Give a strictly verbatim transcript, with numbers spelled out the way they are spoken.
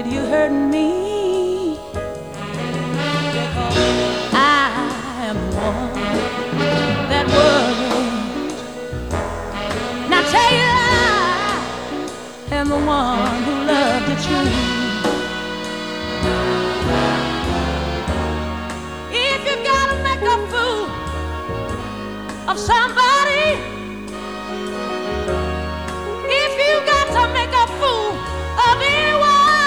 you hurting me, I am the one that worries. Now tell you I am the one who loved you true. If you gotta make a fool of somebody